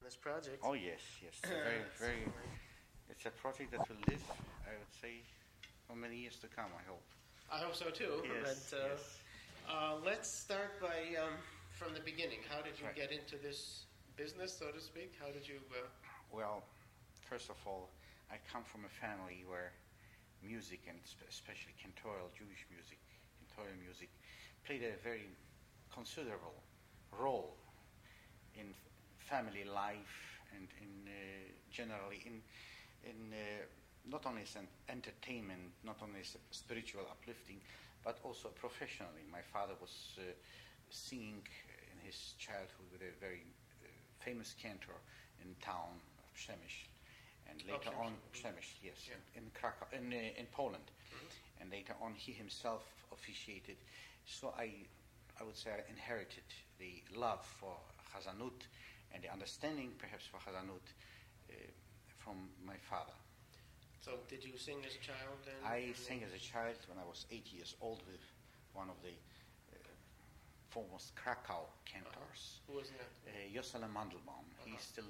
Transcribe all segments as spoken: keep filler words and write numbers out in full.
this project. Oh yes, yes. It's a very, very. It's a project that will live, I would say, for many years to come. I hope. I hope so too. Yes, but uh, yes. uh, let's start by um, from the beginning. How did you Right. get into this business, so to speak? How did you? Uh, Well, first of all, I come from a family where music, and spe- especially cantorial Jewish music, cantorial music, played a very considerable role in f- family life and in uh, generally in in uh, not only as an entertainment, not only as a spiritual uplifting, but also professionally. My father was uh, singing in his childhood with a very uh, famous cantor in town of Przemyśl, and later Przemyśl. on Przemyśl, yes, Yeah. in Krakow, in uh, in Poland, Mhm. and later on he himself officiated. So I, I would say, I inherited the love for Chazanut and the understanding, perhaps, for Chazanut uh, from my father. so, did you sing as a child? Then? I sang as a child when I was eight years old with one of the uh, foremost Krakow cantors, Who was that? uh, Jocelyn Mandelbaum. Uh-huh. He's still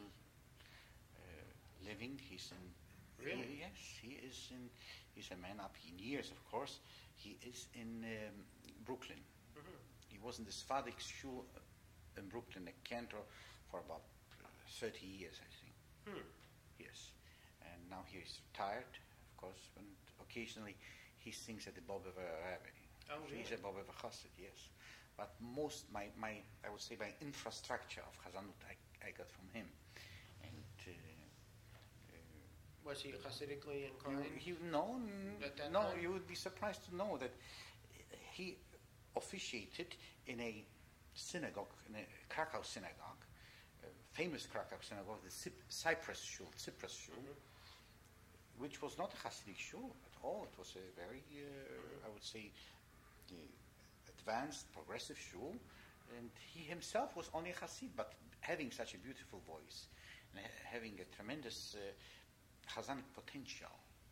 uh, living. He's in. Really? he- yes, he is in. He's a man up in years, of course. He is in um, Brooklyn. Mhm. He was in the Svadik Shul in Brooklyn, a cantor, for about uh, thirty years, I think. Hmm. Yes. And now he is retired, of course, and occasionally he sings at the Bobover Rebbe. Oh, He's really? a Bobover Chassid, yes. But most, my, my, I would say, my infrastructure of Chazanut I, I got from him. And uh, Was he Hasidically uh, inclined? you, you, no, n- At that no, time? you would be surprised to know that he officiated in a synagogue, in a Krakow synagogue, a famous Krakow synagogue, the Cyp- Cyprus Shul, Cyprus Shul, Mhm. which was not a Hasidic shul at all. It was a very, uh, I would say, uh, advanced, progressive shul. And he himself was only a Hasid, but having such a beautiful voice and ha- having a tremendous uh, Chazanic potential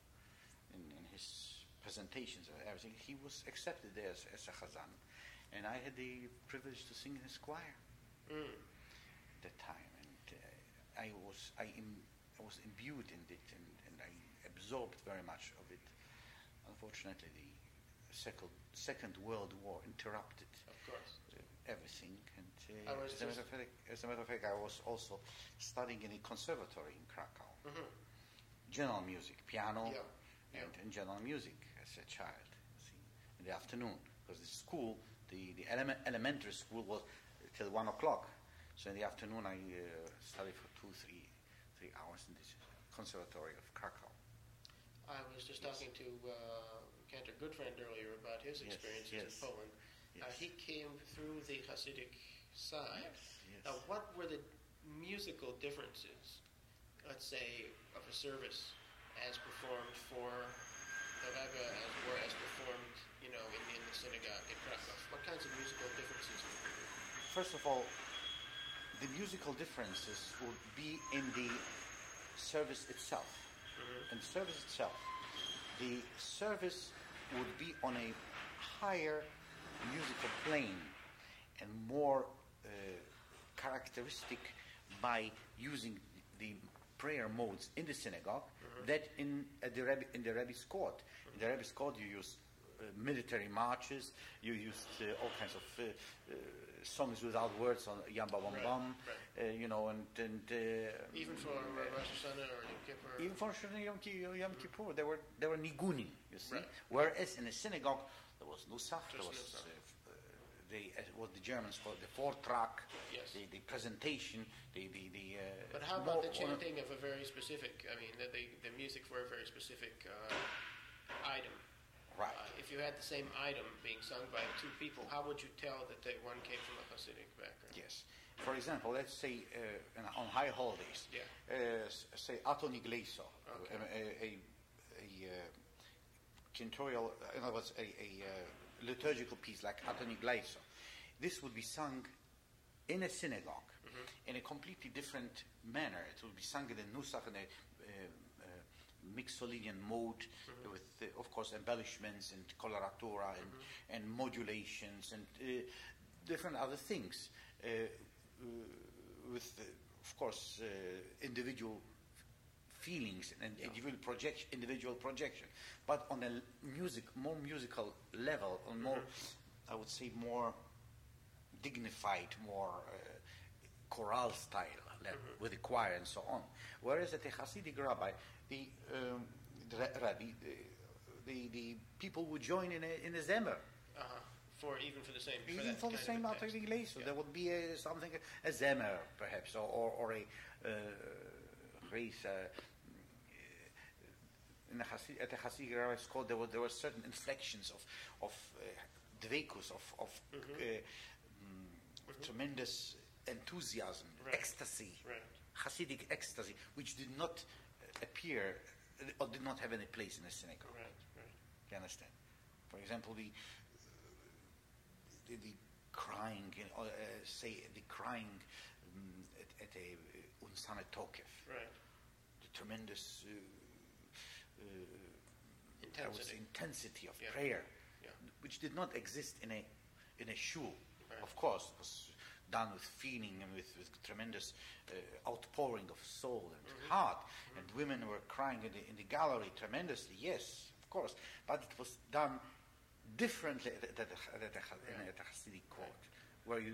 in, in his presentations and everything, he was accepted there as, as a Chazan. And I had the privilege to sing in his choir Mm. at that time. And uh, I was I, Im, I was imbued in it, and, and I absorbed very much of it. Unfortunately, the second, second World War interrupted Of course. uh, everything. And I uh, was as, a matter just- of fact, as a matter of fact, I was also studying in a conservatory in Krakow. Mhm. General music, piano, Yeah, yeah. And, and general music as a child. See, in the afternoon, because the school, the the element, elementary school was till one o'clock. So in the afternoon, I uh, studied for two, three, three hours in this conservatory of Krakow. I was just Yes. talking to uh, Cantor Goodfriend earlier about his Yes, experiences yes, in Poland. yes. Uh, he came through the Hasidic side. Yes, yes. Now, what were the musical differences, let's say, of a service as performed for the Rebbe as, or as performed, you know, in, in the synagogue in Krakow? What kinds of musical differences would there be? First of all, the musical differences would be in the service itself. Mhm. In the service itself, the service would be on a higher musical plane and more uh, characteristic by using the prayer modes in the synagogue that in at the Rebbe, in the Rebbe's court. In the Rebbe's court, you use uh, military marches, you used uh, all kinds of uh, uh, songs without words on Yamba Bam Right, Bam, right. uh, you know, and and uh, Even for uh, Rosh Hashanah or Yom Kippur? even for Shana Yom, Ki- Yom Kippur, there were there were nigunim, you see. Right. Whereas in a synagogue there was nusach, there Just was nusach. uh, uh, the uh, what the Germans call the Vortrag, Yes. the, the presentation, the the the. Uh, But how about more- the chanting of a very specific, I mean, the, the, the music for a very specific uh, item? Right. Uh, if you had the same item being sung by two people, how would you tell that they, one came from a Hasidic background? Yes. For example, let's say uh, in- on high holidays, Yeah. uh, s- say Aton Igleso, Okay. a, a, a, a uh, cantorial, in other words, a, a uh, liturgical piece like Aton Igleso. This would be sung in a synagogue in a completely different manner. It would be sung in a nusach, in a uh, uh, mixolydian mode with, uh, of course, embellishments and coloratura and, and modulations and uh, different other things. Uh, uh, with uh, of course, uh, individual feelings and Yeah. individual projection, individual projection, but on a l- music, more musical level, on more, I would say, more dignified, more uh, chorale style level with the choir and so on. Whereas at the Hasidic rabbi, the, um, the ra- rabbi, the, the the people would join in a in a zemer. Uh-huh. For even for the same. For Even that for the kind same of a text. Atari so Yeah. there would be a, something, a zemer perhaps, or, or, or a uh, race. Uh, in the Hasid, at the Hasidic rabbi school, there were there were certain inflections of of uh, dvekus, of of Mhm. uh, mm, tremendous enthusiasm, Right. ecstasy, Right. Hasidic ecstasy, which did not uh, appear uh, or did not have any place in the synagogue. Right. Right. You understand? For example, the the, the crying, you know, uh, say the crying um, at, at a uh, Unsane Tokef, Right. the tremendous uh, uh, I would say Intensity. intensity of Yeah. prayer, Yeah. which did not exist in a in a shul. Right. Of course, it was done with feeling and with, with tremendous uh, outpouring of soul and Mhm. heart, and women were crying in the, in the gallery tremendously. Yes, of course, but it was done differently at, at, at, at, at, at the Hasidic court, where you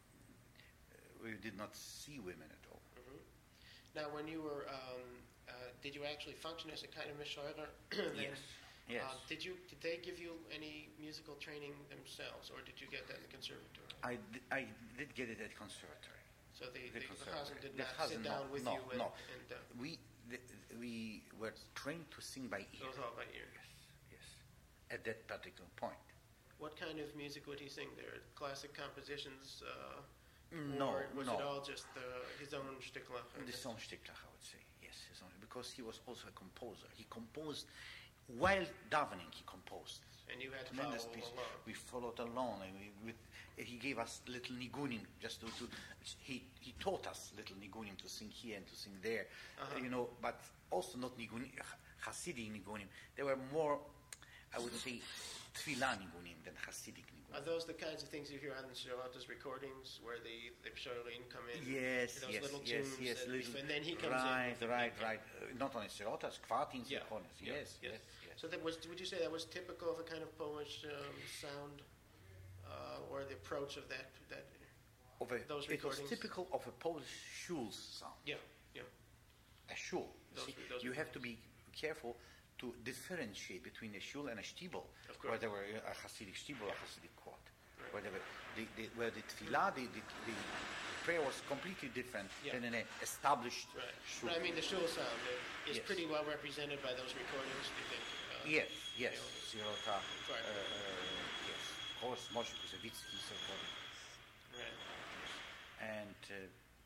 uh, where you did not see women at all. Mhm. Now, when you were, um, uh, did you actually function as a kind of mishoiler? Yes. Yes. Um, did you? Did they give you any musical training themselves, or did you get that in the conservatory? I, di- I did get it at conservatory. So the The the, the conservatory. Chazan did The not Chazan, sit no, down with no, you and, no. and uh, We the, we were trained to sing by it ear. was all by ear. Yes, yes. At that particular point. What kind of music would he sing there? Classic compositions? Uh, No, or was no. it all just uh, his own shtiklach? The song Shtiklach, I would say, yes, his own, because he was also a composer. He composed while davening. He composed And you had to follow tremendous piece. along. We followed along, and we, with, he gave us little nigunim just to, to he he taught us little nigunim to sing here and to sing there, Uh-huh. you know, but also not nigunim, Hasidic nigunim. They were more, I would say, tefillah nigunim than Hasidic nigunim. Are those the kinds of things you hear on Sherlotta's recordings, where the the Shoreline come in? Yes, those yes, little yes, tunes yes, that- little, and then he comes right, in. with right, the- right. Uh, not only Sirotas, Kvartins, Yeah, Symphonies. yeah, Yes, yes, yes. So that was. Would you say that was typical of a kind of Polish um, sound, uh, or the approach of that? That. Of a, those it was recordings? typical of a Polish shul's sound. Yeah. Yeah. A shul. Those- See, those you have to recordings. be careful to differentiate between a shul and a shtibel, Of where course. there were a Hasidic shtibel, a Hasidic court, where there were the, the, where the tefillah, the, the, the prayer was completely different Yeah. than in an established Right. shul. But I mean, the shul sound uh, is Yes. pretty well represented by those recordings. Do you think? Uh, Yes, yes, you know, Sirota, Right. uh, yes, of course, Moshe Kusevitsky, so forth. right. And uh,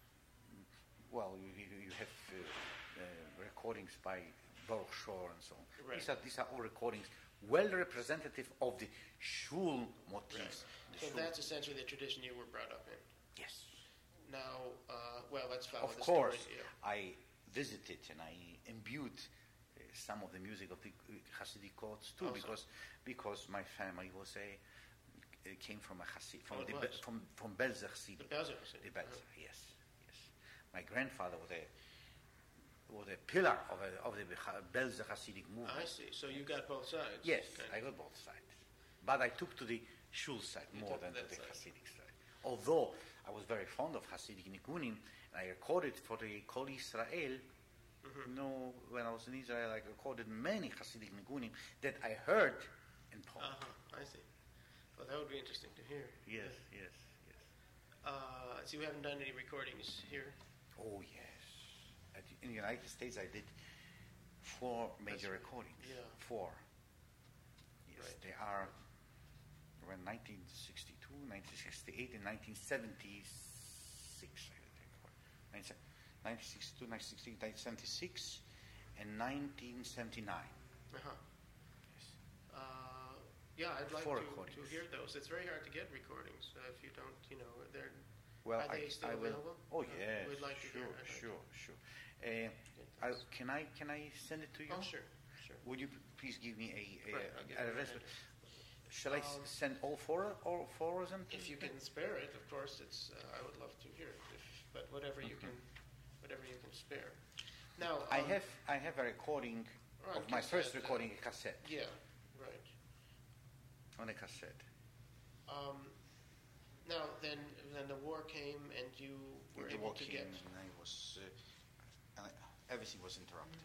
well, you, you you have uh, uh, recordings by Baruch Shor and so on. Right. These are these are all recordings well representative of the shul motifs. Right. The So shul- that's essentially the tradition you were brought up in. yes. Now, uh, well, let's follow Of the course, story. Yeah. I visited and I imbued uh, some of the music of the uh, Hasidic courts too, Also. because because my family was a uh, came from a Hasid from Oh, it the was. Be- from from Belzer Chassid. The Belzer Chassid. The Belzer, yes, yes. My grandfather was a was a pillar of a, of the Ha- Belzer Hasidic movement. I see. So you got both sides. Yes, kind I of. got both sides, but I took to the shul side You more took than to that the side. Hasidic side. Although I was very fond of Hasidic nigunim, and I recorded for the Kol Israel. Mhm. You know, when I was in Israel, I recorded many Hasidic nigunim that I heard in Poland. Uh-huh. I see. Well, that would be interesting to hear. Yes, yes, yes. Uh, so you haven't done any recordings here? Oh yes. At, in the United States, I did four major That's- recordings. yeah. Four. Yes, Right. they are around nineteen sixty-two, nineteen sixty-eight, and nineteen seventy-six. I think. nineteen sixty-two, nineteen sixty-eight, nineteen seventy-six, and nineteen seventy-nine. Uh-huh. Yes. Uh, yeah, I'd like Four to, recordings. to hear those. It's very hard to get recordings uh, if you don't, you know, they're. Well, Are I, they still I will. available? Oh Uh, yes, we'd like to sure, hear. I'd like sure, sure. Uh, get I, those. can I can I send it to you? Oh, sure, sure. Would you p- please give me a, a, Right, I'll give a you address? an Shall I s- Um, send all four all four of them? to If you you? can spare it, of course, it's. Uh, I would love to hear it. If, but whatever you Okay. can spare. Now I um, have I have a recording on of my first cassette, uh, recording, a cassette, Yeah, right. on a cassette. Um, now then, then the war came, and you were The able war to came get. and I was, uh, and I- everything was interrupted.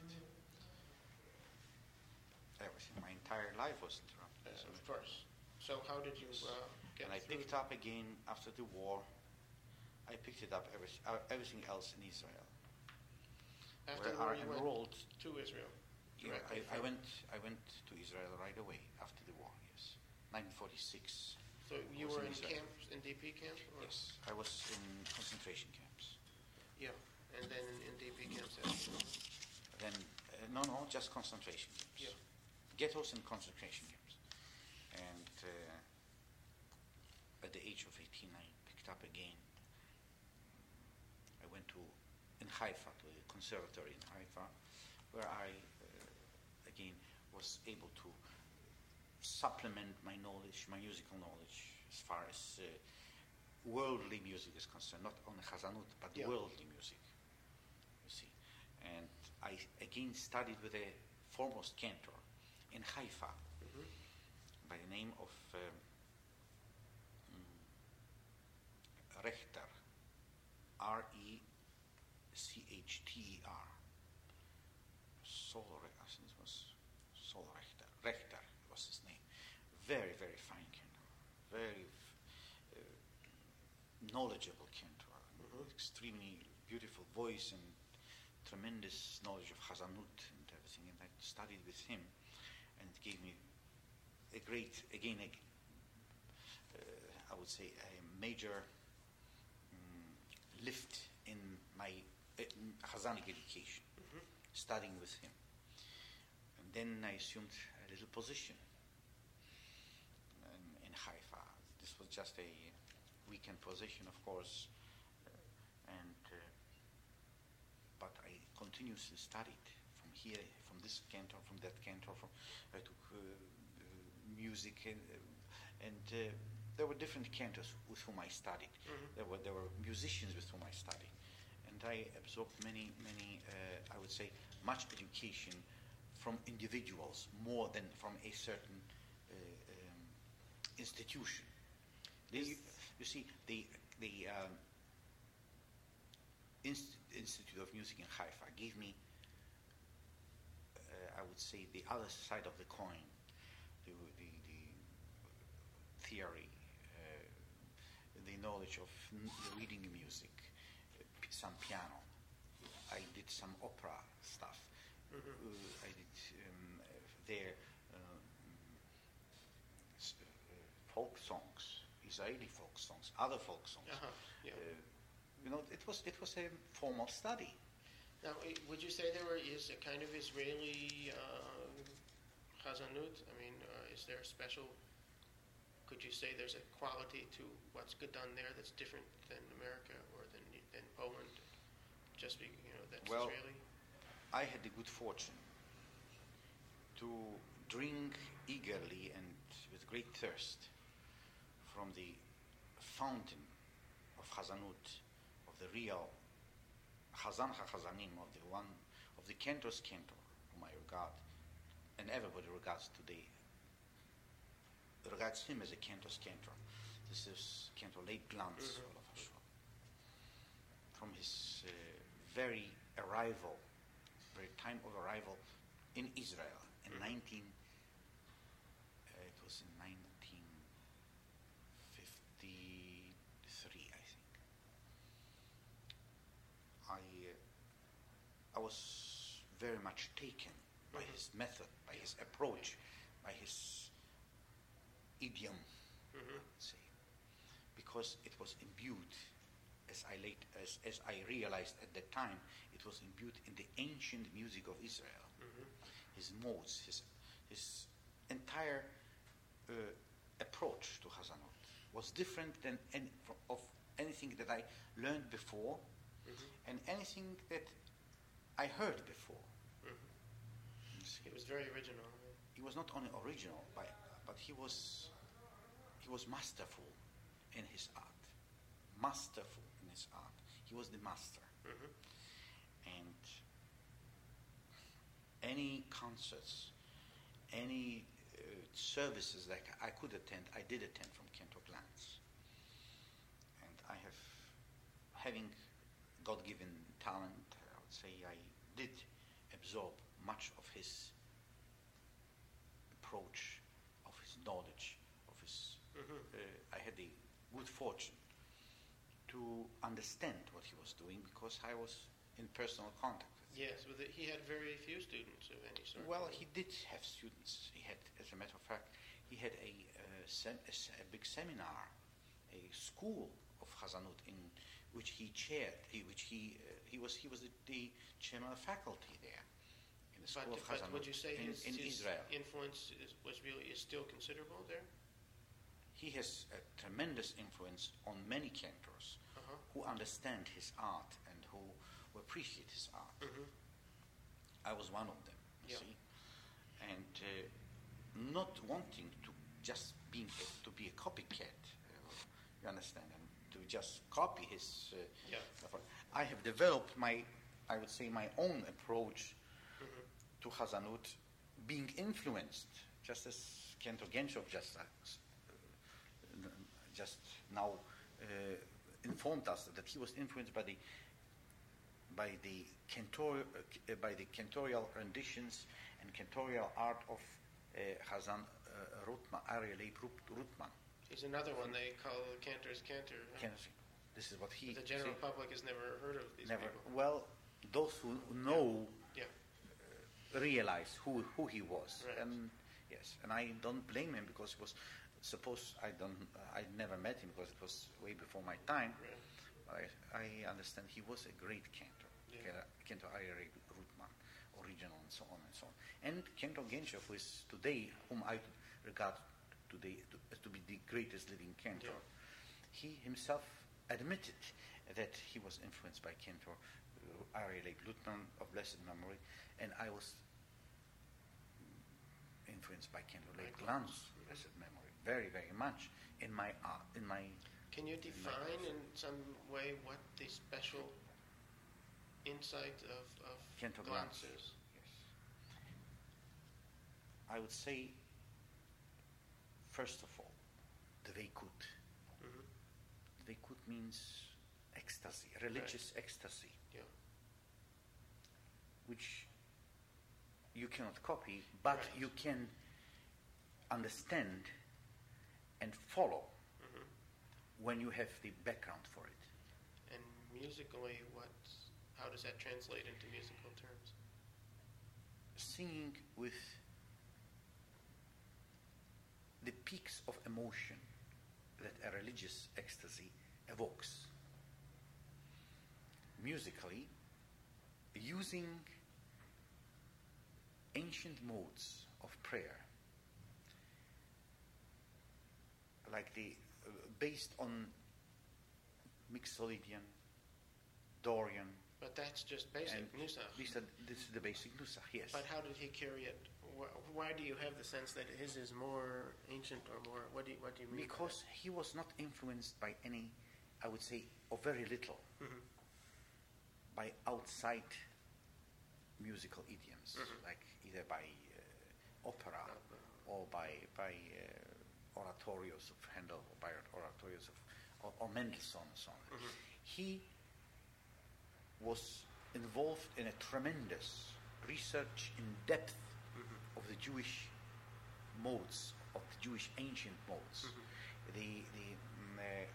Everything, my entire life was interrupted. Uh, So- of course. So how did you uh, get and I through? picked up again after the war. I picked it up every, uh, everything else in Israel. After the where war, are you went enrolled. to Israel. Yeah, directly I, I from- went. I went to Israel right away after the war. Yes, nineteen forty-six. So you was were in in Israel. camps, in D P camp? Or? Yes, I was in concentration camps. Yeah, and then in, in D P camps after. Then, uh, no, no, just concentration camps. Yeah. Ghettos and concentration camps. And uh, at the age of eighteen, I picked up again. I went to in Haifa, to the conservatory in Haifa, where I uh, again was able to supplement my knowledge, my musical knowledge, as far as uh, worldly music is concerned, not only Chazanut, but Yeah. worldly music, you see. And I again studied with a foremost cantor in Haifa Mhm. by the name of um, mm, Rechter, R E C H T E R. Sol, I think it was Sol Rechter. Rechter was his name. Very, very fine cantor. Very uh, knowledgeable cantor. Mhm. Extremely beautiful voice and tremendous knowledge of Chazanut and everything. And I studied with him, and it gave me a great, again, a, uh, I would say, a major um, lift in my uh, Chazanic education, Mhm. studying with him. And then I assumed a little position in, in Haifa. This was just a weekend position, of course, uh, and uh, but I continuously studied from here, from this cantor, from that cantor. From I took uh, uh, music, and, uh, and uh, there were different cantors with whom I studied. Mhm. There were there were musicians with whom I studied, and I absorbed many many uh, I would say much education from individuals more than from a certain uh, um, institution. They, you, you see, the the um, Inst- Institute of Music in Haifa gave me, uh, I would say, the other side of the coin, the, the, the theory, uh, the knowledge of n- reading music, uh, p- some piano. I did some opera stuff. Mhm. Uh, I did um, uh, there um, s- uh, folk songs, Israeli folk songs, other folk songs. Uh-huh. Yeah. Uh, you know, it was it was a formal study. Now, i- would you say there is a kind of Israeli uh, Chazanut? I mean, uh, is there a special? Could you say there's a quality to what's good done there that's different than America or than than Poland? Just be, you know, that's Well, Israeli. I had the good fortune to drink eagerly and with great thirst from the fountain of Chazanut, of the real Chazan HaChazanim, of the one, of the cantor's cantor, whom I regard, and everybody regards today, regards him as a cantor's cantor. This is Cantor Leib Glanz, Mhm. Olav Hashua. From his uh, very arrival, very time of arrival in Israel in Mhm. nineteen, uh, it was in nineteen fifty-three, I think. I uh, I was very much taken by Mhm. his method, by his approach, by his idiom, Mhm. say, because it was imbued, as I late as, as I realized at that time, it was imbued in the ancient music of Israel. Mhm. His modes, his his entire uh, approach to Hazanot was different than any, fro- of anything that I learned before, Mhm. and anything that I heard before. Mhm. You see. It was very original. He was not only original, but, but he was he was masterful in his art. Masterful in his art. He was the master. Mhm. And any concerts, any uh, services that I could attend, I did attend from Cantor Glantz. And I have, having God-given talent, I would say I did absorb much of his approach, of his knowledge, of his. Mm-hmm. Uh, I had the good fortune to understand what he was doing because I was in personal contact with him. Yes, but he had very few students of any sort. Well, he did have students. He had, as a matter of fact, he had a, uh, sem- a, a big seminar, a school of Hazanut in which he chaired, he, which he uh, he was he was the, the chairman of faculty there in the school but, of but Hazanut would you say in, his, in his Israel. influence is, was really is still considerable there? He has a tremendous influence on many cantors uh-huh. who understand his art and who, who appreciate his art. Mm-hmm. I was one of them, you yeah. see, and uh, not wanting to just being a, to be a copycat, uh, you understand, and to just copy his. Uh, yeah. I have developed my, I would say, my own approach mm-hmm. to Hazanut, being influenced, just as Cantor Genshov just uh, just now uh, informed us that he was influenced by the by the cantor, uh, by the cantorial renditions and cantorial art of uh, Hazan uh, Rutman, Aryeh Leib Rutman. He's another one they call Cantor's Cantor. Huh? Cantor. This is what he. The general see, public has never heard of these never. people. Well, those who know yeah. Yeah. Uh, realize who who he was, right. and yes, and I don't blame him because it was. Suppose I don't, uh, I never met him because it was way before my time. Right. I, I understand he was a great cantor, yeah. Cantor Aryeh Rutman, original and so on and so on. And Cantor Genshov, who is today, whom I regard today to, to be the greatest living cantor, yeah. he himself admitted that he was influenced by Cantor uh, Aryeh Rutman of blessed memory, and I was influenced by Cantor Leib Glantz, blessed memory. Very, very much in my art, in my. Can you define in, in some way what the special insight of of Cantor Glantz is? Yes. I would say, first of all, dveikut. Mm-hmm. Dveikut means ecstasy, religious right. ecstasy, yeah. which you cannot copy, but right. you can understand and follow mm-hmm. when you have the background for it. And musically, what? How does that translate into musical terms? Singing with the peaks of emotion that a religious ecstasy evokes. Musically, using ancient modes of prayer, like the uh, based on Mixolydian, Dorian. But that's just basic Nusach. This, this is the basic Nusach, yes. But how did he carry it? Why do you have the sense that his is more ancient or more? What do you, what do you mean? Because he was not influenced by any, I would say, or very little, mm-hmm. by outside musical idioms, mm-hmm. like either by uh, opera uh-huh. or by by. Uh, oratorios of Handel, or by oratorios of or, or Mendelssohn, and so on. Mm-hmm. He was involved in a tremendous research in depth mm-hmm. of the Jewish modes, of the Jewish ancient modes. Mm-hmm. The the um, uh,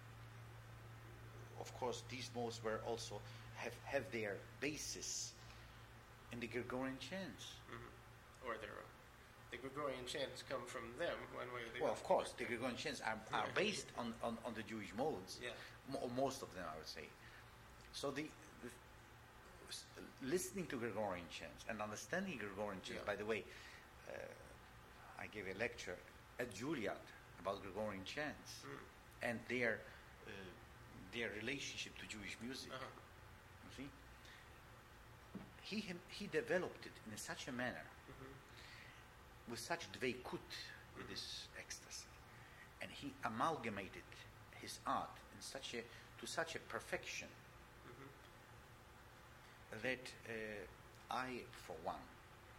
of course these modes were also have have their basis in the Gregorian chants, mm-hmm. or their. The Gregorian chants come from them one way or the other. Well, of course, the Gregorian chants are, are based on, on, on the Jewish modes, yeah. Mo- most of them, I would say. So the, the listening to Gregorian chants and understanding Gregorian chants, yeah. by the way, uh, I gave a lecture at Juilliard about Gregorian chants mm. and their uh, their relationship to Jewish music. Uh-huh. You see? He, him, he developed it in such a manner with such dveikut, with this ecstasy, and he amalgamated his art in such a to such a perfection mm-hmm. that uh, I, for one,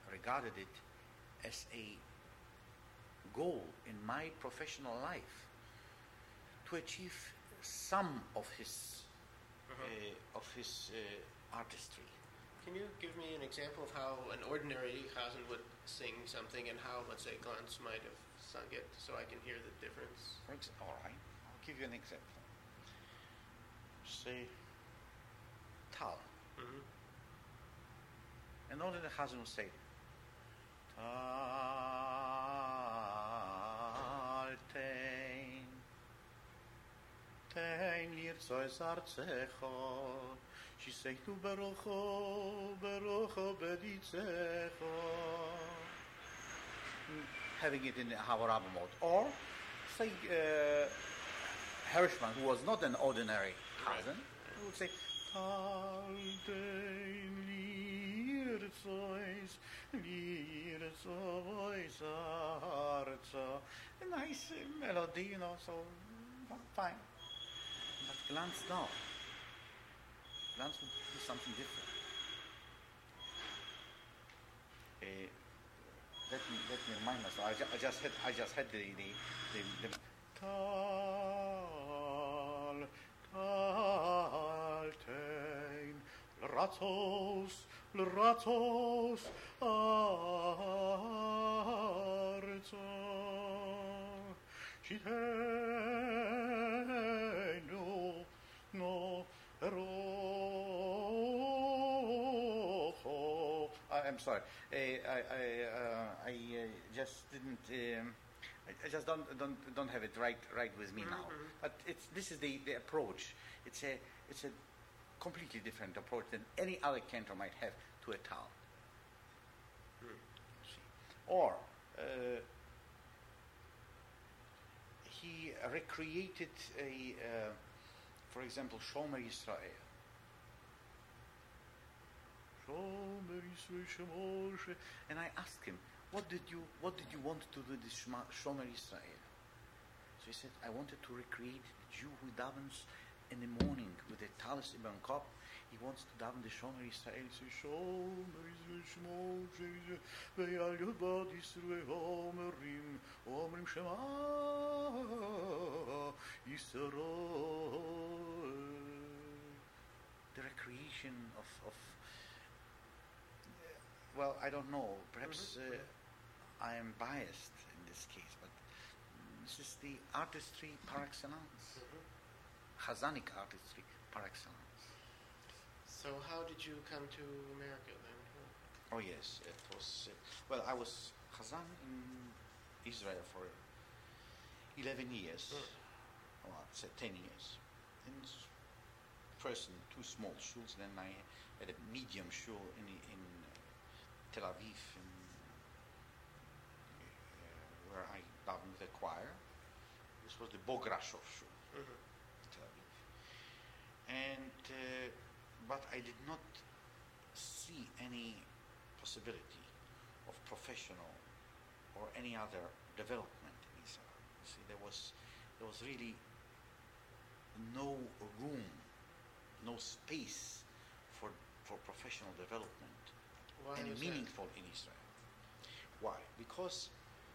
regarded it as a goal in my professional life to achieve some of his Uh-huh. uh, of his uh, artistry. Can you give me an example of how an ordinary Chazan would sing something and how, let's say, Glanz might have sung it, so I can hear the difference? For ex- all right, I'll give you an example. Say, Tal. Mm-hmm. And only the Chazan will say, Tal tein, tein lirzois arzecho, she say tu berocho, berocho beditzecho. Having it in the Havarabba mode. Or, say, uh, Hershman, who was not an ordinary Chazan, he would say, Tal tein lirzois, lirzois arzo. A nice uh, melody, you know, so fine. But Glanz, no. Glanz would do something different. Uh, let me let me remind myself. I, ju- I just had I just had the the the, the Tal Tal tein ratos ratos arzo she no no ro. I'm sorry. I I I, uh, I uh, just didn't. Um, I, I just don't don't don't have it right right with me now. Mm-hmm. But it's this is the, the approach. It's a it's a completely different approach than any other cantor might have to a tal. Mm. Or uh, he recreated a, uh, for example, Shomer Yisrael. And I asked him, what did you what did you want to do this Shema- Shomer Israel? So he said, I wanted to recreate the Jew who davens in the morning with a talis ibn kop. He wants to daven the Shomer Israel. He says, Shomer Israel, ve'al yodbad Yisrael omerim, omerim Shema Yisrael. The recreation of, of well, I don't know. Perhaps Mm-hmm. uh, I am biased in this case, but this is the artistry par excellence, Mm-hmm. Chazanic artistry par excellence. So how did you come to America then? Oh yes, it was. Uh, well, I was Chazan in Israel for eleven years, Mm. or I'd say ten years. In s- first in two small shuls, then I had a medium shul in in Tel Aviv, in, uh, where I davened with the choir. This was the Bograshov shul, Mm-hmm. Tel Aviv. And uh, but I did not see any possibility of professional or any other development in Israel. You see, there was there was really no room, no space for for professional development Why and was meaningful in Israel. Why? Because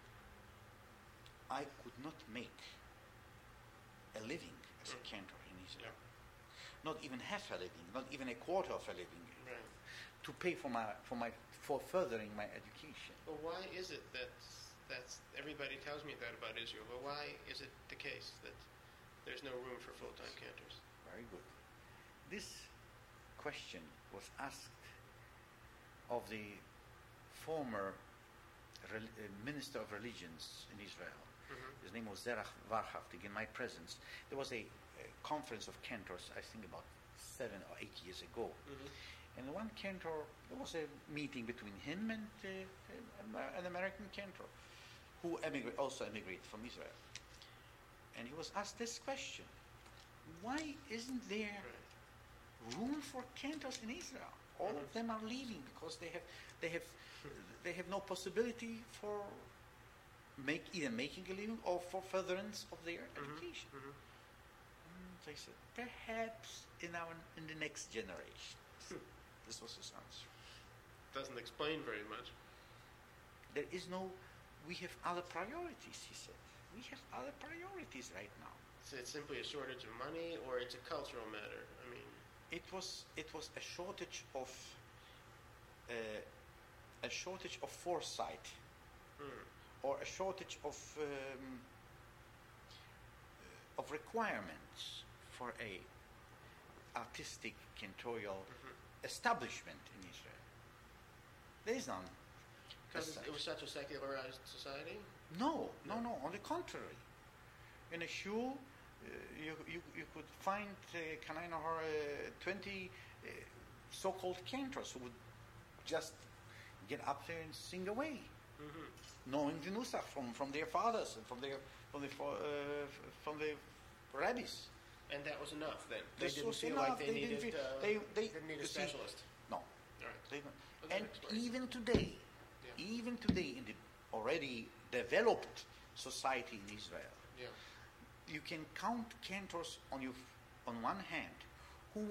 I could not make a living as a Mm. cantor in Israel. Yeah. Not even half a living, not even a quarter of a living, that? Right. to pay for my for my for furthering my education. Well, why is it that that's everybody tells me that about Israel? Well, why is it the case that there's no room for full-time cantors? Very good. This question was asked of the former rel- uh, minister of religions in Israel. Mm-hmm. His name was Zerach Warhaftig. In my presence, there was a, a conference of cantors, I think about seven or eight years ago. Mm-hmm. And one cantor, there was a meeting between him and uh, an American cantor who emigra- also emigrated from Israel. And he was asked this question: why isn't there Right. room for cantors in Israel? All of them are leaving because they have they have they have no possibility for make either making a living or for furtherance of their education. Mm-hmm. And they said, perhaps in our in the next generation. This was his answer. Doesn't explain very much. There is no, we have other priorities, he said. We have other priorities right now. So it's simply a shortage of money, or it's a cultural matter? I mean, It was it was a shortage of uh, a shortage of foresight, hmm. or a shortage of um, of requirements for a artistic cantorial Mhm. establishment in Israel. There is none. Because as such. it was such a secularized society? No, no, no. On the contrary, in a shul, uh, you, you you could find uh, kind of uh, twenty uh, so-called cantors who would just get up there and sing away, Mm-hmm. knowing the nusach from, from their fathers and from their from the uh, from the rabbis. And that was enough then? They This didn't was feel enough. like they, They didn't needed, feel- uh, they- they- didn't need a you see- specialist? No, All right. they don't. Well, that And explains. even today, Yeah. even today in the already developed society in Israel, Yeah. you can count cantors on you on one hand who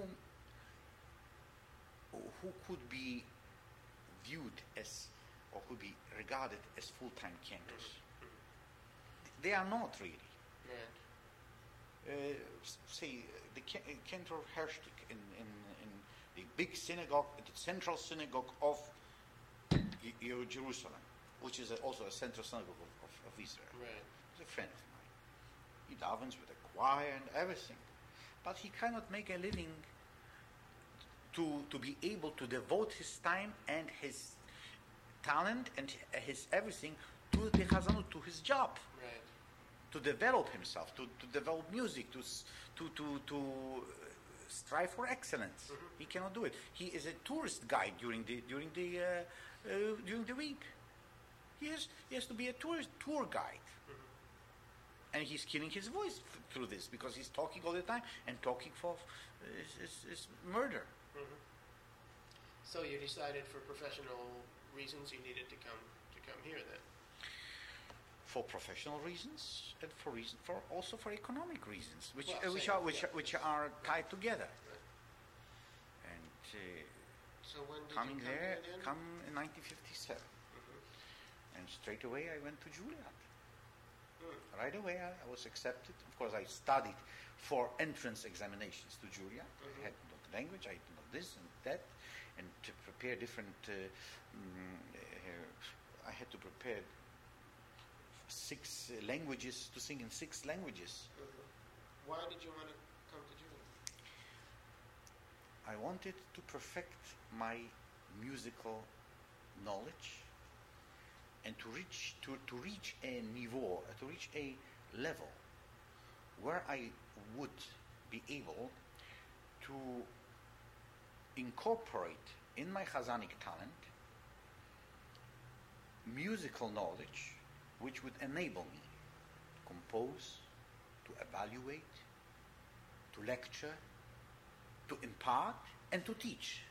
who could be viewed as or could be regarded as full-time cantors. They are not really. Right. Uh, s- say uh, the Ca- uh, Cantor Hershtik in, in, in the big synagogue, the central synagogue of Y- Y- Jerusalem, which is a, also a central synagogue of, of, of Israel. Right. He's a friend of mine. He davens with a choir and everything, but he cannot make a living to to be able to devote his time and his talent and his everything to the Chazanut, to his job, Right. to develop himself, to, to develop music, to s- to to to uh, strive for excellence. Mhm. He cannot do it. He is a tourist guide during the during the uh, uh, during the week. He has he has to be a tourist tour guide, Mhm. and he's killing his voice f- through this because he's talking all the time and talking for uh, is, is, is murder. Mhm. So you decided for professional reasons you needed to come to come here then? For professional reasons and for reason for also for economic reasons, which Well, uh, which same, are which yeah. are, which are tied together. Right. And uh, So when did coming you come there, here then? come in nineteen fifty-seven, Mhm. and straight away I went to Juilliard. Mm. Right away I, I was accepted. Of course, I studied for entrance examinations to Juilliard. Mhm. I had to know the language, I had to know this and that, and to prepare different. Uh, mm, uh, I had to prepare six uh, languages to sing in six languages. Mhm. Why did you want to come to Juilliard? I wanted to perfect my musical knowledge and to reach to, to reach a niveau, uh, to reach a level where I would be able to incorporate in my Chazanic talent musical knowledge which would enable me to compose, to evaluate, to lecture, to impart, and to teach.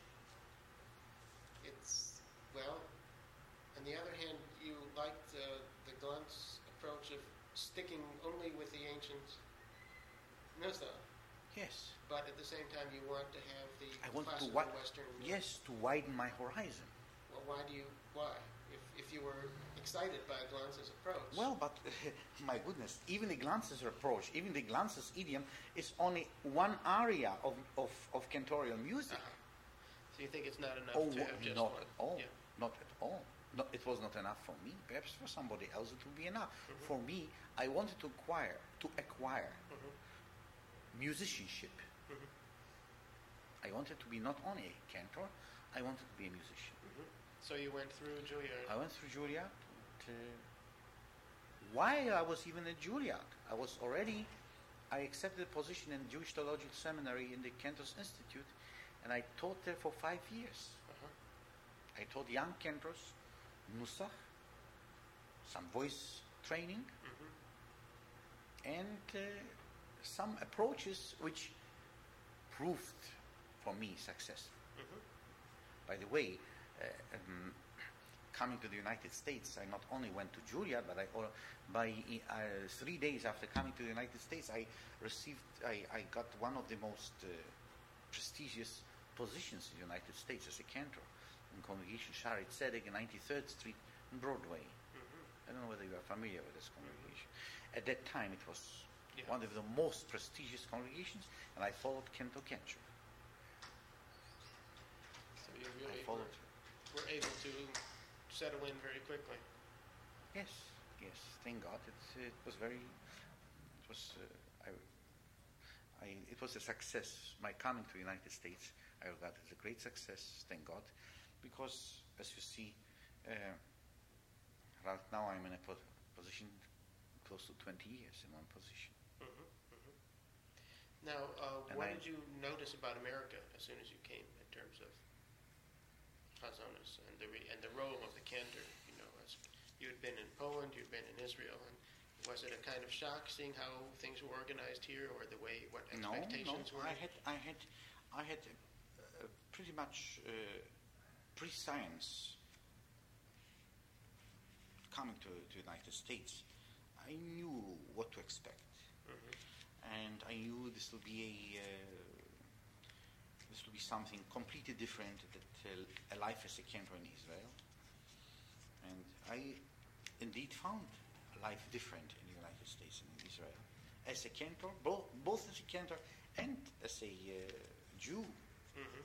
It's, well, on the other hand, you liked uh, the Glunt's approach of sticking only with the ancient Nuzda, Yes. but at the same time you want to have the I want to classical wi- Western. yes, to widen my horizon. Well, why do you, why? If, if you were excited by Glantz's approach. Well, but my goodness, even the Glantz's approach, even the Glantz's idiom is only one area of, of, of cantorial music. Uh-huh. So you think it's not enough Oh, to have just not one? at all. Yeah. Not at all. No, it was not enough for me. Perhaps for somebody else it would be enough. Mhm. For me, I wanted to acquire, to acquire Mhm. musicianship. Mhm. I wanted to be not only a cantor, I wanted to be a musician. Mhm. So you went through Juilliard. I went through Juilliard. And, uh, while I was even at Juilliard, I was already, I accepted a position in Jewish Theological Seminary in the Cantors Institute, and I taught there for five years. Uh-huh. I taught young cantors Nusach, some voice training, Mhm. and uh, some approaches which proved for me successful. Mhm. By the way, uh, um, coming to the United States, I not only went to Juilliard, but I, or, by uh, three days after coming to the United States, I received, I, I got one of the most uh, prestigious positions in the United States as a cantor in Congregation Shari Tzedek in ninety-third Street, Broadway. Mm-hmm. I don't know whether you are familiar with this congregation. At that time, it was Yeah. one of the most prestigious congregations, and I followed Kento Kensho. So you I really followed. were, were able to settle in very quickly. Yes, yes. Thank God, it, it was very. It was. Uh, I, I. It was a success. My coming to the United States, I regard it as a great success. Thank God, because as you see, uh, right now I'm in a po- position close to twenty years in one position. Mm-hmm. Mm-hmm. Now, uh, And what I- did you notice about America as soon as you came in terms of Chazonis and the re- and the role of the cantor? You know, as you had been in Poland, you'd been in Israel, and was it a kind of shock seeing how things were organized here, or the way what No, no. expectations were? I had, I had, I had uh, pretty much uh, pre-science coming to the United States. I knew what to expect, Mhm. and I knew this will be a uh, this will be something completely different that uh, a life as a cantor in Israel. And I indeed found life different in the United States and in Israel as a cantor, both both as a cantor and as a uh, Jew. Mhm.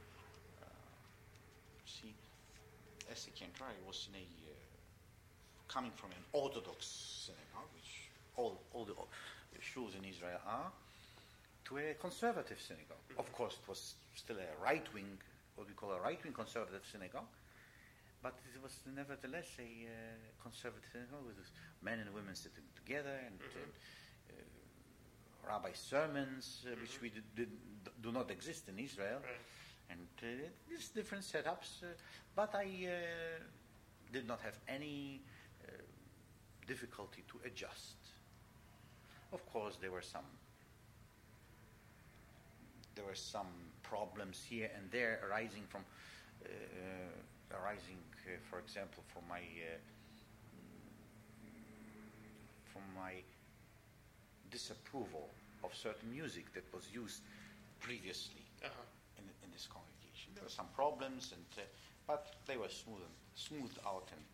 See, as a cantor, I was in a uh, coming from an Orthodox synagogue, which all all the shuls in Israel are, to a conservative synagogue. Mhm. Of course, it was still a right-wing, what we call a right-wing conservative synagogue, but it was nevertheless a uh, conservative synagogue with men and women sitting together and Mhm. uh, uh, rabbi sermons, uh, which we did, did, do not exist in Israel. Right. And uh, these different setups, uh, but I uh, did not have any uh, difficulty to adjust. Of course, there were some there were some problems here and there arising from uh, arising, uh, for example, from my uh, from my disapproval of certain music that was used previously Uh-huh. in, in this congregation. There were some problems, and uh, but they were smoothed smoothed out. And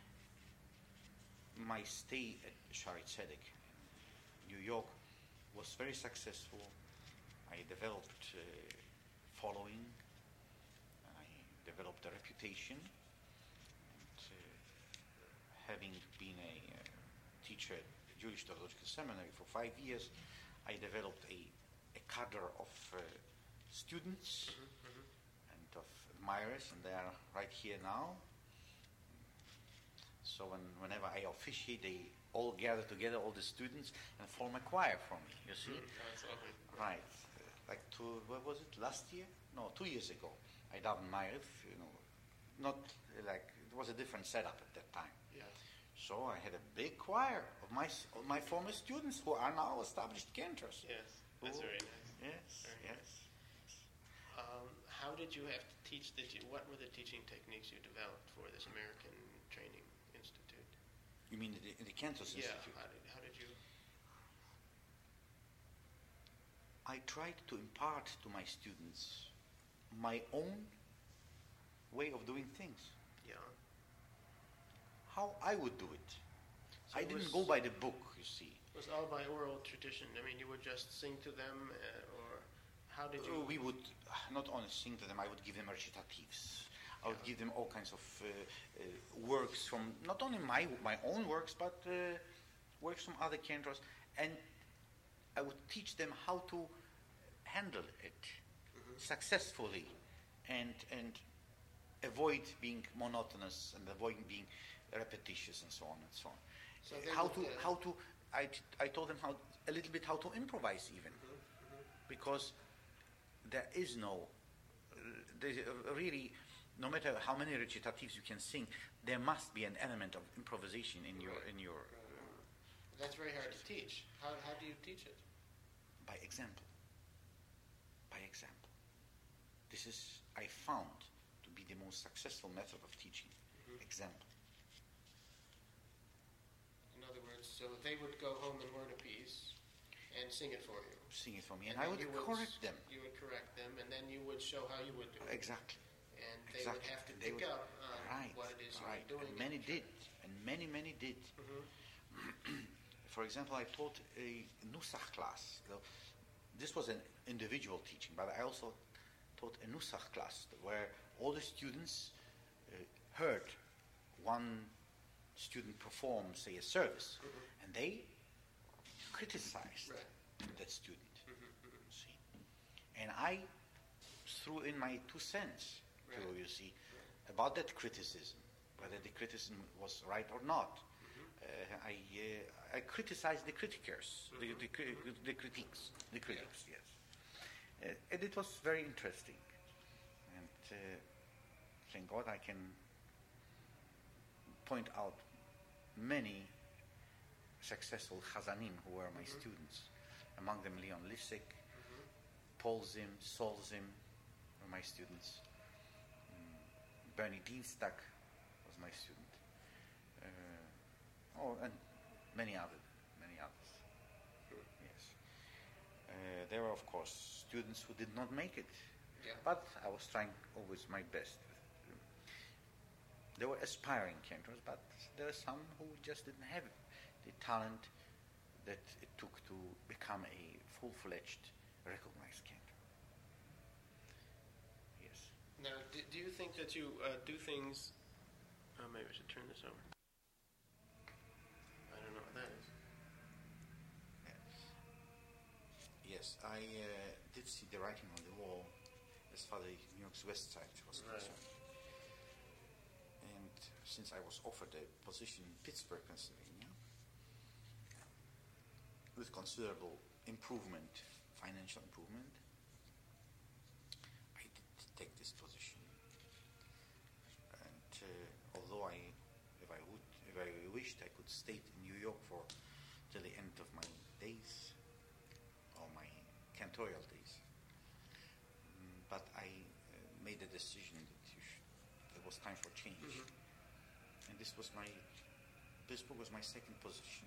my stay at Shari Tzedek in New York was very successful. I developed uh, following. I developed a reputation. And, uh, having been a uh, teacher at Jewish Theological Seminary for five years, I developed a, a cadre of uh, students Mhm. Mhm. and of admirers, and they are right here now. So when, whenever I officiate, they all gather together, all the students, and form a choir for me, you see? Mhm. That's lovely. Right. Uh, Like two, what was it, last year? No, two years ago. I davened Ma'ariv, you know, not uh, like, it was a different setup at that time. Yeah. So I had a big choir of my s- of my former students who are now established cantors. Yes. That's Oh. very nice. Yes, Very yes. Um, how did you have to teach? Did you? What were the teaching techniques you developed for this American Training Institute? You mean in the, in the Cantors Yeah. Institute? How did, how did you? I tried to impart to my students my own way of doing things, Yeah. how I would do it. So I it didn't was- go by the book, you see. It was all by oral tradition. I mean, you would just sing to them, uh, or how did you? Uh, we would uh, not only sing to them, I would give them recitatives. I would Yeah. give them all kinds of uh, uh, works from not only my my own works, but uh, works from other cantors, and I would teach them how to handle it Mhm. successfully, and and avoid being monotonous and avoid being repetitious and so on and so on. So they how would, to uh, how to I, t- I told them how a little bit how to improvise even, Mhm. Mhm. because there is no uh, there is a- really, no matter how many recitatives you can sing, there must be an element of improvisation in your Right. in your That's very hard to teach. How how do you teach it? by example. By example. This is, I found, to be the most successful method of teaching. Mhm. Example. In other words, so they would go home and learn a piece and sing it for you. Sing it for me, and, then I would you correct them. You would correct them, and then you would show how you would do it. Exactly. And they would Exactly. have to They pick would- up on right, what it is you right. were doing. And many did, and many, many did. Mm-hmm. For example, I taught a Nusach class. This was an individual teaching, but I also taught a Nusach class where all the students uh, heard one student perform, say, a service, mm-hmm. and they criticized right. that student. Mm-hmm, mm-hmm. See, and I threw in my two cents, right. to, you see, right. about that criticism, whether the criticism was right or not. Mm-hmm. Uh, I uh, I criticized the criticers, mm-hmm. the, the, the critiques, the critics, yeah. yes, uh, and it was very interesting. And uh, thank God I can point out many successful Chazanim who were my mm-hmm. students. Among them Leon Lissek, mm-hmm. Paul Zim, Sol Zim were my students. Um, Bernie Dienstag was my student. Uh, oh, and many others, many others. Sure. Yes. Uh, there were, of course, students who did not make it. Yeah. But I was trying always my best. There were aspiring cantors, but there were some who just didn't have the talent that it took to become a full-fledged, recognized cantor. Yes. Now, do, do you think that you uh, do things... Oh, maybe I should turn this over. I don't know what that is. Yes, I uh, did see the writing on the wall as far as New York's West Side was right. concerned. And since I was offered a position in Pittsburgh, Pennsylvania, with considerable improvement, financial improvement, I did take this position. And uh, although I, if I would, if I wished, I could stay in New York for till the end of my days, or my cantorial days. Mm, but I uh, made a decision that you should, it was time for change. Mm-hmm. And this was my, Pittsburgh was my second position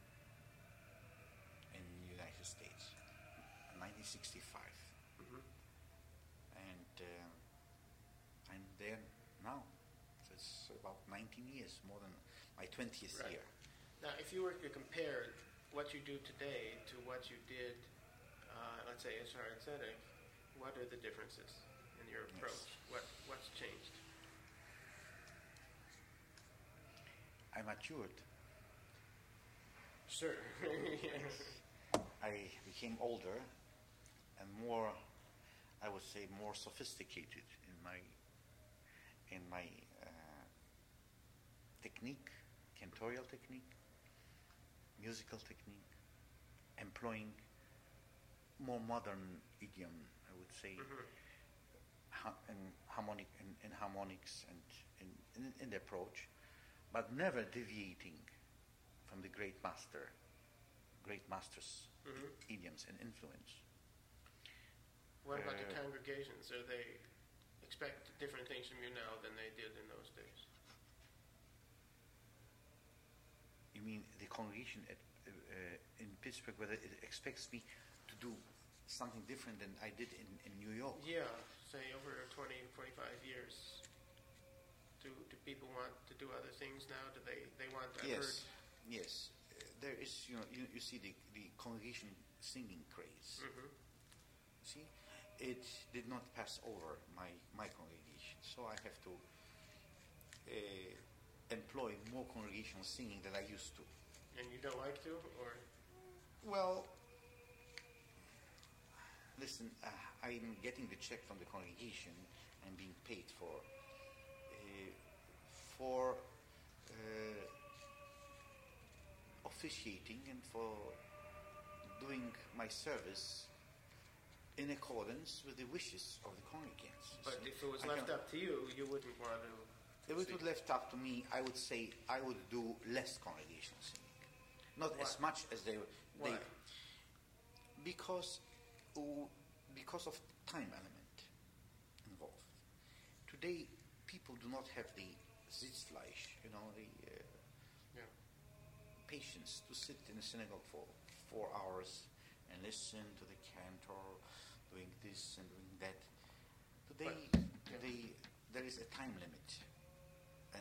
in the United States, nineteen sixty-five. Mm-hmm. And uh, I'm there now. So it's about nineteen years, more than my twentieth right. year. Now, if you were to compare what you do today to what you did, uh, let's say, as Sharon Tzedek, what are the differences in your approach? Yes. What What's changed? I matured. Sure. Yes. I became older and more, I would say, more sophisticated in my in my uh, technique, cantorial technique, musical technique, employing more modern idiom, I would say, mm-hmm. ha- in harmonic in, in harmonics and in, in, in the approach, but never deviating from the great master, great master's mm-hmm. idioms and influence. What about uh, the congregations? Are they expect different things from you now than they did in those days? You mean the congregation at, uh, in Pittsburgh, whether it expects me to do something different than I did in, in New York? Yeah, say over twenty, twenty-five years. Do, do people want to do other things now? Do they, they want that? Yes, yes. Uh, there is, you know, you, you see the, the congregation singing craze. Mm-hmm. See, it did not pass over my, my congregation, so I have to uh, employ more congregational singing than I used to. And you don't like to, or? Well, listen, uh, I'm getting the check from the congregation and being paid for uh, for uh, officiating and for doing my service in accordance with the wishes of the congregants. But see? if it was I left up to you, you wouldn't want to. If it was left up to me, I would say I would do less congregational singing, not Why? as much as they. they Why? Because, uh, because of time element involved. Today, people do not have the Sitzfleisch, you know, the uh, yeah. patience to sit in a synagogue for four hours and listen to the cantor doing this and doing that. Today, but, yeah. today there is a time limit,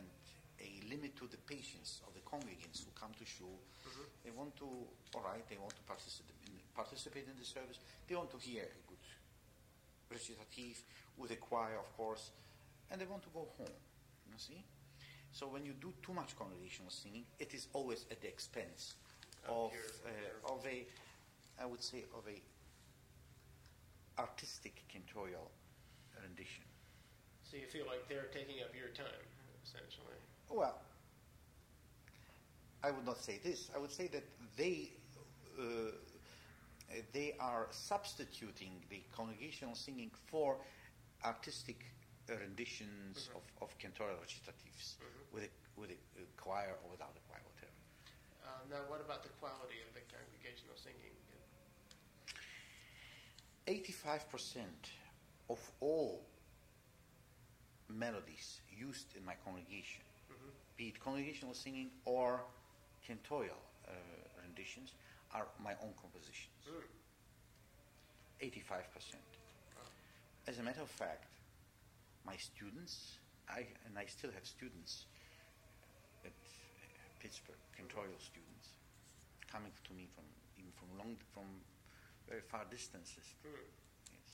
limit to the patients of the congregants who come to shul. Mm-hmm. They want to, all right, they want to participate in, participate in the service. They want to hear a good recitative with a choir, of course, and they want to go home. You see? So when you do too much congregational singing, it is always at the expense of uh, of a, I would say, of a artistic cantorial rendition. So you feel like they're taking up your time, essentially. Well, I would not say this. I would say that they uh, they are substituting the congregational singing for artistic renditions mm-hmm. of, of cantorial recitatives mm-hmm. with a, with a, a choir or without a choir, whatever. Uh, now, what about the quality of the congregational singing? eighty-five percent of all melodies used in my congregation, mm-hmm. be it congregational singing or cantorial uh, renditions, are my own compositions. Mm. eighty-five percent. Wow. As a matter of fact, my students, I and I still have students at uh, Pittsburgh, cantorial students, coming to me from even from long from very far distances. Mm. Yes.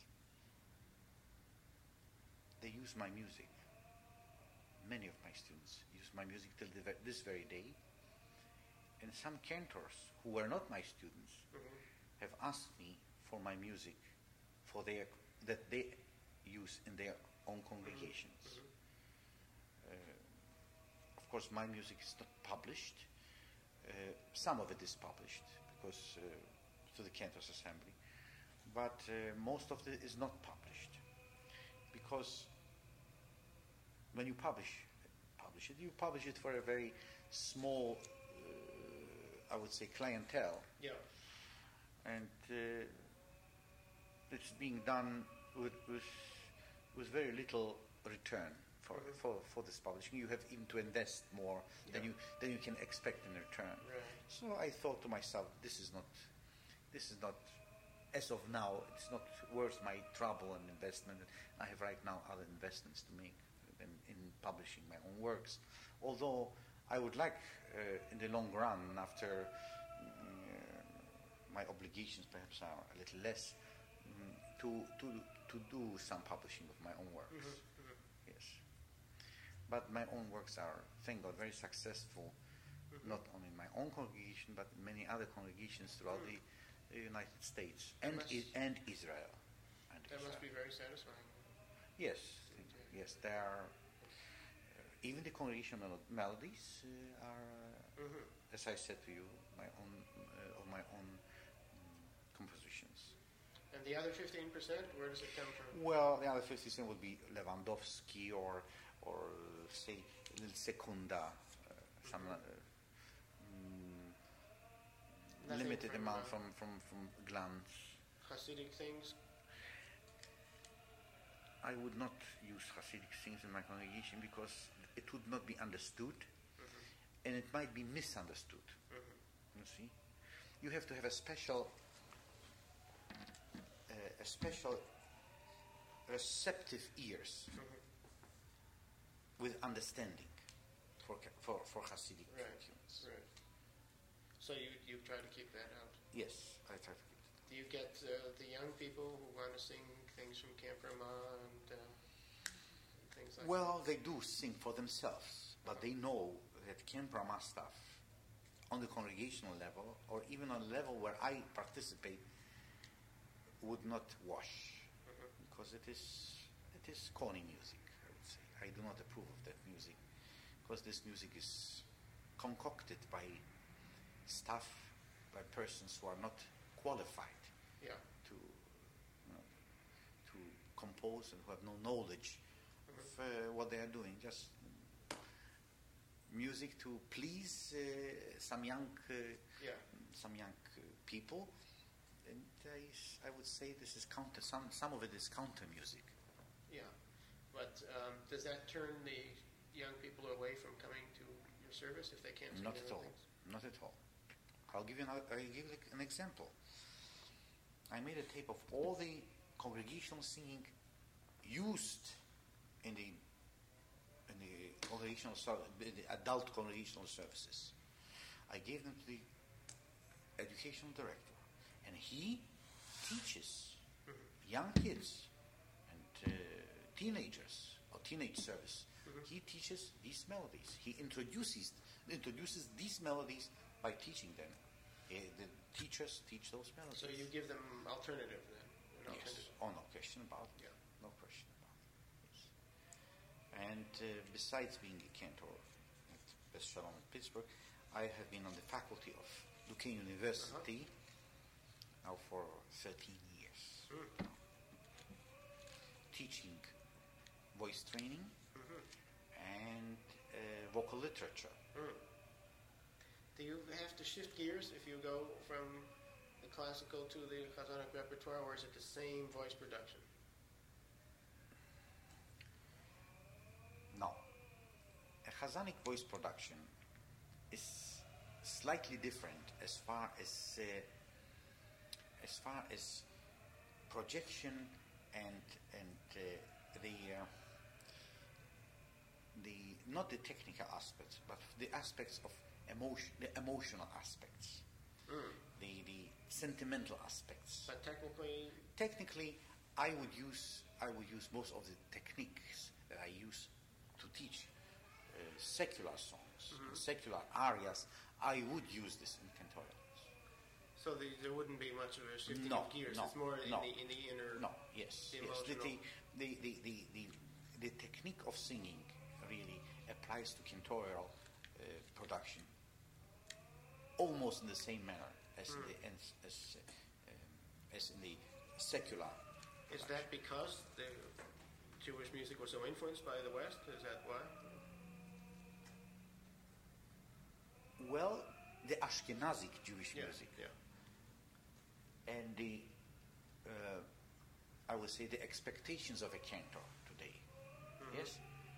They use my music. Many of my students use my music till the, this very day. And some cantors who were not my students mm-hmm. have asked me for my music for their that they use in their own congregations. Mm-hmm. Uh, of course, my music is not published. Uh, some of it is published because uh, to the Cantors Assembly, but uh, most of it is not published because when you publish publish it, you publish it for a very small, uh, I would say, clientele. Yeah. And uh, it's being done with, with with very little return for, mm-hmm. for, for this publishing. You have even to invest more yeah. than you than you can expect in return. Right. So I thought to myself, this is not this is not as of now, it's not worth my trouble and investment. I have right now other investments to make than in publishing my own works. Although I would like, uh, in the long run, after uh, my obligations perhaps are a little less, um, to to to do some publishing of my own works. Mm-hmm. Mm-hmm. Yes, but my own works are, thank God, very successful, mm-hmm. not only in my own congregation but in many other congregations throughout mm. the, the United States and must, I- and Israel. And that Israel. must be very satisfying. Yes, yeah. yes, there are. Uh, even the congregational mel- melodies uh, are, uh, mm-hmm. as I said to you, my own uh, of my own um, compositions. And the other fifteen percent, where does it come from? Well, the other fifteen percent would be Lewandowski or or uh, say Lil Secunda, uh, some uh, mm, limited from, amount uh, from from from Glanz. Hasidic things. I would not use Hasidic things in my congregation because it would not be understood, mm-hmm. and it might be misunderstood. Mm-hmm. You see, you have to have a special, uh, a special receptive ears mm-hmm. with understanding for for for Hasidic right. tunes. Right. So you you try to keep that out. Yes, I try to keep it. Do you get uh, the young people who want to sing things from Camp Ramah and uh, things like well, that? they do sing for themselves, but they know that Camp Ramah stuff on the congregational level or even on a level where I participate would not wash mm-hmm. because it is it is corny music, I would say. I do not approve of that music because this music is concocted by staff, by persons who are not qualified yeah. to you know, to compose and who have no knowledge mm-hmm. of uh, what they are doing. Just music to please uh, some young uh, yeah. some young uh, people, and I, I would say this is counter. Some some of it is counter music. Yeah, but um, does that turn the young people away from coming to your service if they can't sing Not their at own all. things? Not at all. I'll give you an, I'll give you an example. I made a tape of all the congregational singing used in the in the congregational, so- the adult congregational services. I gave them to the educational director, and he teaches young kids and uh, teenagers or teenage service. Mhm. He teaches these melodies. He introduces introduces these melodies by teaching them. Uh, the teachers teach those melodies. So you give them alternative then? An Yes. alternative. Oh, no question about it. Yeah. No question about it. Yes. And uh, besides being a cantor at Beth Shalom in Pittsburgh, I have been on the faculty of Duquesne University now for thirteen years, Mm. teaching voice training Mhm. and uh, vocal literature. Mm. Do you have to shift gears if you go from the classical to the Chazanic repertoire, or is it the same voice production? No. A Chazanic voice production is slightly different as far as uh, as far as projection and and uh, the uh, the not the technical aspects, but the aspects of emotion, the emotional aspects, Mm. the the sentimental aspects. But technically, Technically, I would use I would use most of the techniques that I use to teach uh, secular songs, Mhm. secular arias. I would use this in cantorial. so the, there wouldn't be much of a shifting No, of gears. no, It's more in, no. the, in the inner. No, yes, The yes. The, emotional. the, the, the, the, the technique of singing really applies to cantorial uh, production almost in the same manner as in Mm. the as as, uh, um, as in the secular. Is production. that because the Jewish music was so influenced by the West? Is that why? Well, the Ashkenazic Jewish Yeah, music yeah. and the, uh, I would say, the expectations of a cantor today. Mhm. Yes,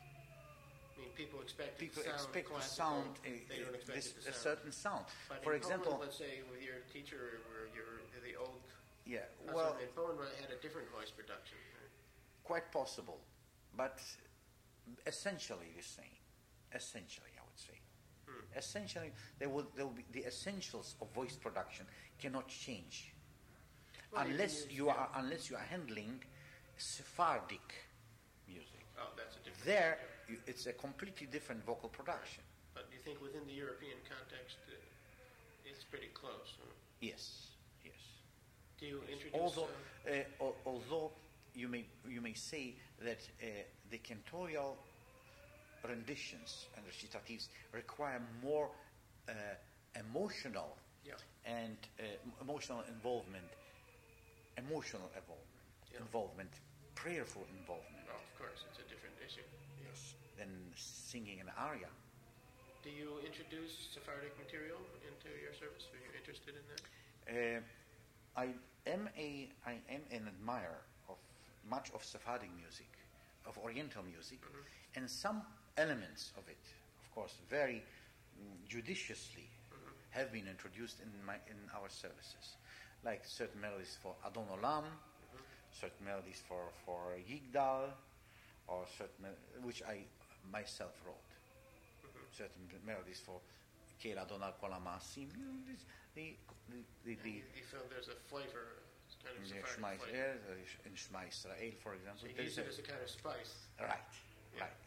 I mean, people expect people it to sound expect to classical. sound a, They don't a- expect this, it to a sound. certain sound. But For in example, Poland, let's say with your teacher, where you're the old. yeah, Well, well, in Poland, they had a different voice production. Right? quite possible, but essentially the same. Essentially, I would say. Hmm. Essentially, there will there will be the essentials of voice production cannot change Well, you unless can use- you yeah. are unless you are handling Sephardic music. Oh, that's a different. There, yeah. you, it's a completely different vocal production. But you think within the European context, uh, it's pretty close. Huh? Yes, yes. Do you Yes. introduce? Although, uh, uh, al- although you may you may say that uh, the cantorial renditions and recitatives require more uh, emotional yeah. and uh, m- emotional involvement, emotional involvement, Yeah. involvement, prayerful involvement. Oh, of course, it's a different issue. Yes. Than singing an aria. Do you introduce Sephardic material into your service? Are you interested in that? Uh, I am a I am an admirer of much of Sephardic music, of Oriental music, Mhm. and some elements of it, of course, very mm, judiciously Mhm. have been introduced in my in our services, like certain melodies for Adon Olam, Mhm. certain melodies for for Yigdal, or certain mel- which I myself wrote, Mhm. certain melodies for Kel Adonai Kol Hamasim, you know, this- the the the, And the you, you feel there's a flavor, it's kind of in Sephardic Shema flavor. Israel, uh, in Shema Israel, for So example. you there use is it a- as a kind of spice. right, Yeah. right,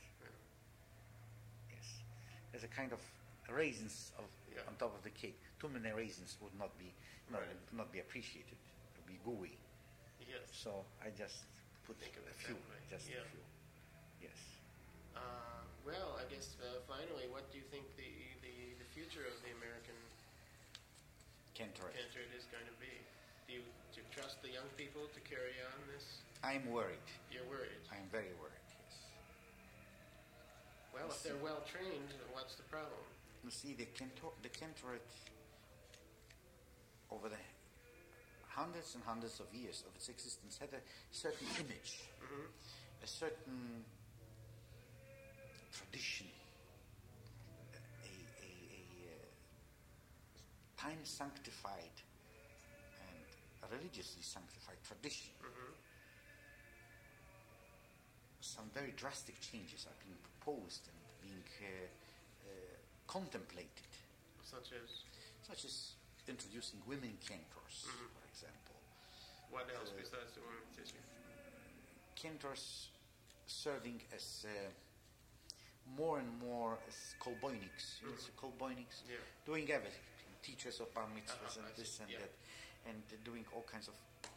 yes. There's a kind of raisins of, Yeah. on top of the cake. Too many raisins would not be not, Right. would not be appreciated. It would be gooey. Yes. So I just put Think of a it few, that way. just Yeah. a few. Yes. Uh, well, I guess uh, finally, what do you think the, the, the future of the American Cantor. cantor is going to be? Do you, do you trust the young people to carry on this? I'm worried. You're worried. I'm very worried. Yes. Well, if they're well trained, what's the problem? You see, the cantor, the cantorate over the hundreds and hundreds of years of its existence had a certain image, Mm-hmm. a certain tradition, a, a, a uh, time sanctified and religiously sanctified tradition. Mm-hmm. Some very drastic changes are being proposed and being being uh, uh, contemplated, Such as such as introducing women cantors, Mhm. for example. what else Uh, besides the women's issue? Cantors serving as uh, more and more as kolboiniks, you know, Mhm. kolboiniks, Yeah. doing everything, teachers of bar mitzvahs Uh-huh, and I this see, and yeah. that, and uh, doing all kinds of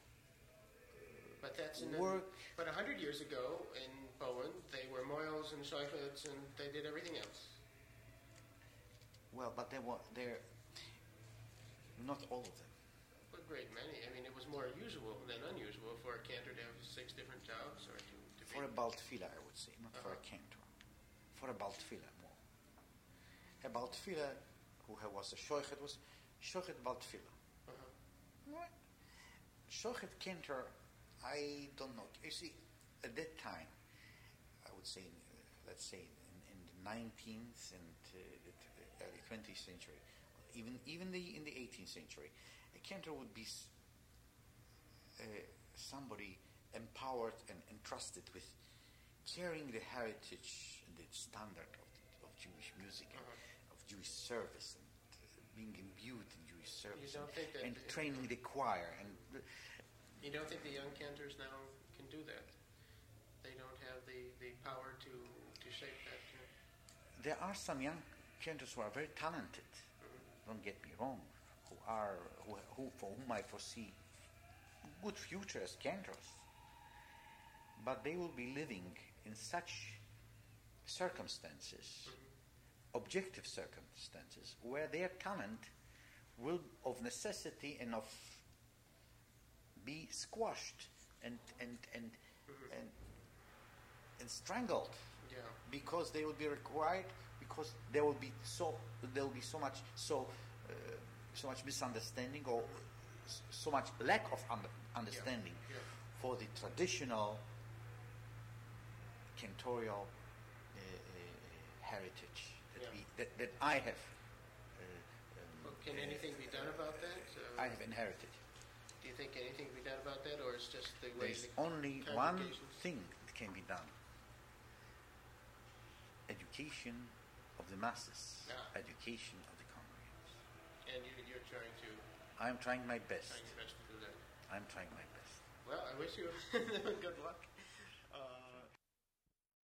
But that's in work. But a hundred years ago in Poland, they were moils and shaykhets, and they did everything else. Well, but they were they're not all of them. A great many. I mean, it was more usual than unusual for a cantor to have six different jobs, or to, to For a be. baltfila, I would say, not for a Uh-huh. cantor. For a baltfila more. A baltfila who ha- was a shoichet was shoichet baltfila. Uh-huh. Right? Shoichet cantor, I don't know. You see, at that time, I would say, uh, let's say in, in the nineteenth and uh, the t- early twentieth century, even even the in the eighteenth century, a cantor would be s- uh, somebody empowered and entrusted with carrying the heritage and the standard of, of Jewish music and Uh-huh. of Jewish service and uh, being imbued in Jewish service don't and, think that and the- training the choir and uh, You don't think the young cantors now can do that? They don't have the, the power to, to shape that. You know? there are some young cantors who are very talented. Don't get me wrong, who are who, who for whom I foresee good future as cantors. But they will be living in such circumstances, objective circumstances, where their talent will, of necessity and of be squashed and and and and, and strangled. Yeah. Because they will be required, because there will be so there will be so much so uh, so much misunderstanding or s- so much lack of under, understanding Yeah. for the traditional cantorial uh, uh, heritage that Yeah. we that, that I have uh, um, Well, can uh, anything be done about that? Uh, I have inherited. Do you think anything can be done about that, or it's just the There way is the only one congregations- thing that can be done: education of the masses, Ah. education of the congregants. And you, you're trying to I'm trying my best. trying your best to do that. I'm trying my best. Well, I wish you good luck.